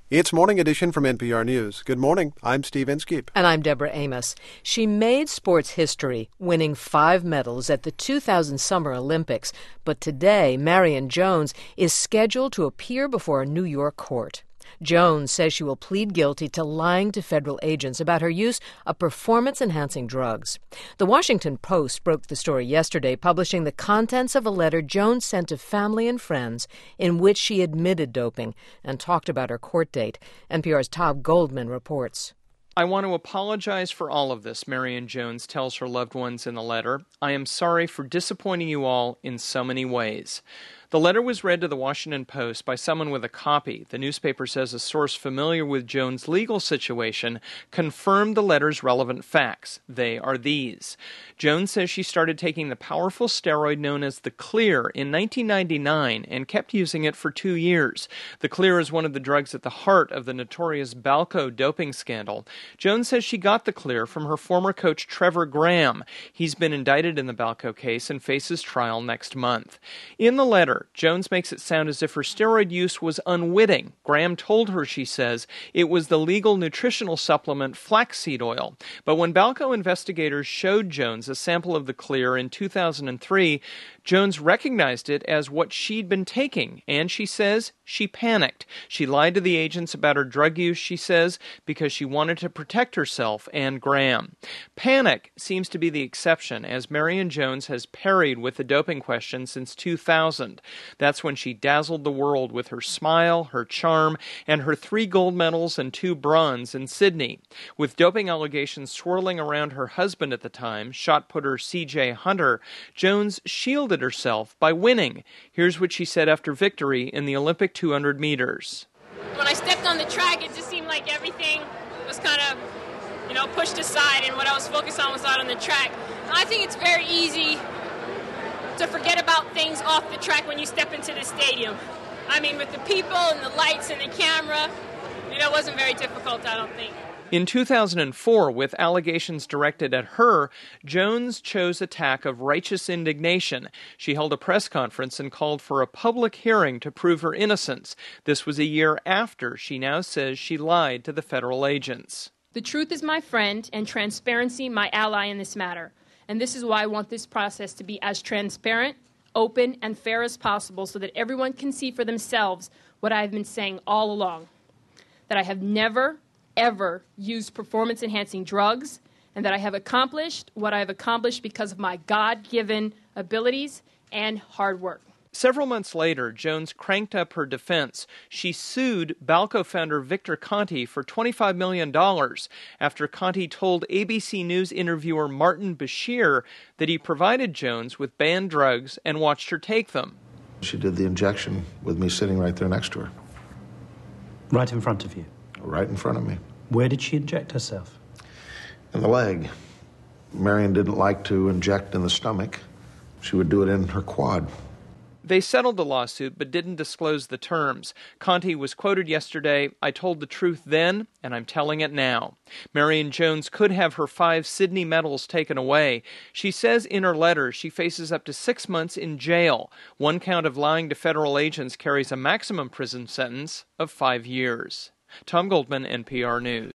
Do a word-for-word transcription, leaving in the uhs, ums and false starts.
It's Morning Edition from N P R News. Good morning. I'm Steve Inskeep. And I'm Deborah Amos. She made sports history, winning five medals at the two thousand Summer Olympics. But today, Marion Jones is scheduled to appear before a New York court. Jones says she will plead guilty to lying to federal agents about her use of performance-enhancing drugs. The Washington Post broke the story yesterday, publishing the contents of a letter Jones sent to family and friends in which she admitted doping and talked about her court date. N P R's Tom Goldman reports. I want to apologize for all of this, Marion Jones tells her loved ones in the letter. I am sorry for disappointing you all in so many ways. The letter was read to the Washington Post by someone with a copy. The newspaper says a source familiar with Jones' legal situation confirmed the letter's relevant facts. They are these. Jones says she started taking the powerful steroid known as the Clear in nineteen ninety-nine and kept using it for two years. The Clear is one of the drugs at the heart of the notorious Balco doping scandal. Jones says she got the Clear from her former coach Trevor Graham. He's been indicted in the Balco case and faces trial next month. In the letter, Jones makes it sound as if her steroid use was unwitting. Graham told her, she says, it was the legal nutritional supplement flaxseed oil. But when Balco investigators showed Jones a sample of the Clear in two thousand three, Jones recognized it as what she'd been taking, and she says she panicked. She lied to the agents about her drug use, she says, because she wanted to protect herself and Graham. Panic seems to be the exception, as Marion Jones has parried with the doping question since two thousand. That's when she dazzled the world with her smile, her charm, and her three gold medals and two bronze in Sydney. With doping allegations swirling around her husband at the time, shot putter C J Hunter, Jones shielded herself by winning. Here's what she said after victory in the Olympic two hundred meters. When I stepped on the track, it just seemed like everything was kind of, you know, pushed aside, and what I was focused on was out on the track. And I think it's very easy to forget about things off the track when you step into the stadium. I mean, with the people and the lights and the camera, you know, it wasn't very difficult, I don't think. In two thousand four, with allegations directed at her, Jones chose a tack of righteous indignation. She held a press conference and called for a public hearing to prove her innocence. This was a year after she now says she lied to the federal agents. The truth is my friend, and transparency my ally in this matter. And this is why I want this process to be as transparent, open, and fair as possible so that everyone can see for themselves what I have been saying all along. That I have never, ever used performance-enhancing drugs, and that I have accomplished what I have accomplished because of my God-given abilities and hard work. Several months later, Jones cranked up her defense. She sued Balco founder Victor Conti for twenty-five million dollars after Conti told A B C News interviewer Martin Bashir that he provided Jones with banned drugs and watched her take them. She did the injection with me sitting right there next to her. Right in front of you? Right in front of me. Where did she inject herself? In the leg. Marion didn't like to inject in the stomach. She would do it in her quad. They settled the lawsuit but didn't disclose the terms. Conti was quoted yesterday, I told the truth then, and I'm telling it now. Marion Jones could have her five Sydney medals taken away. She says in her letter she faces up to six months in jail. One count of lying to federal agents carries a maximum prison sentence of five years. Tom Goldman, N P R News.